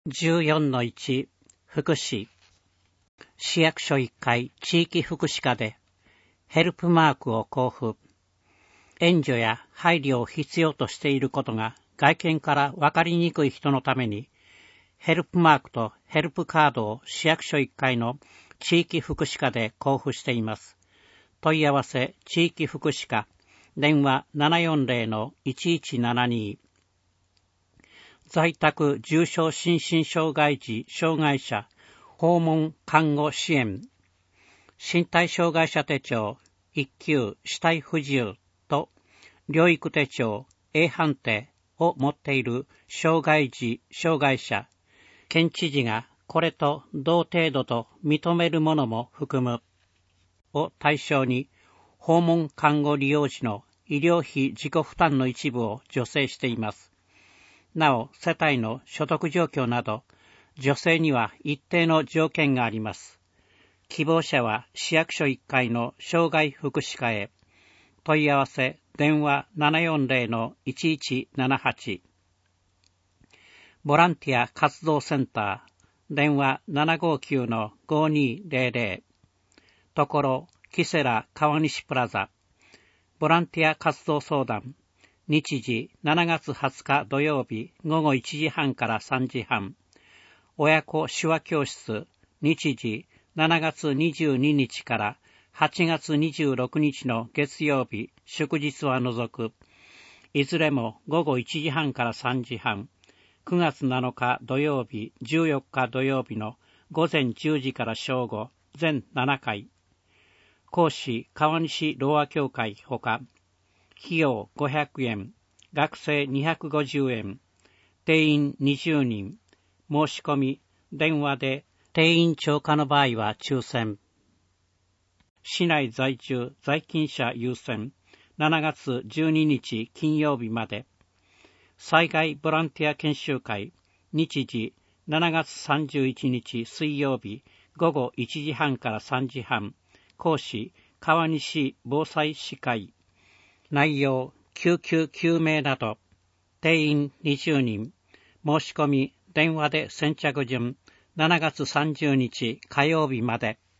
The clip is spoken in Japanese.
14-1 福祉市役所1階地域福祉課でヘルプマークを交付。援助や配慮を必要としていることが外見から分かりにくい人のためにヘルプマークとヘルプカードを市役所1階の地域福祉課で交付しています。問い合わせ地域福祉課電話 740-1172 在宅重症心身障害児障害者訪問看護支援身体障害者手帳1級肢体不自由と療育手帳 A 判定を持っている障害児障害者県知事がこれと同程度と認めるものも含むを対象に訪問看護利用時の医療費自己負担の一部を助成しています。なお、世帯の所得状況など、助成には一定の条件があります。希望者は市役所1階の障害福祉課へ。問い合わせ、電話 740-1178。ボランティア活動センター、電話 759-5200。ところ、キセラ川西プラザ。ボランティア活動相談。日時7月20日土曜日午後1時半から3時半。親子手話教室。日時7月22日から8月26日の月曜日、祝日は除く。いずれも午後1時半から3時半。9月7日土曜日、14日土曜日の午前10時から正午、全7回。講師川西ろうあ協会ほか。費用500円、学生250円、定員20人、申し込み、電話で定員超過の場合は抽選。市内在住在勤者優先、7月12日金曜日まで。災害ボランティア研修会、日時7月31日水曜日午後1時半から3時半。講師川西防災士会。内容、救急救命など、定員20人、申し込み、電話で先着順、7月30日火曜日まで。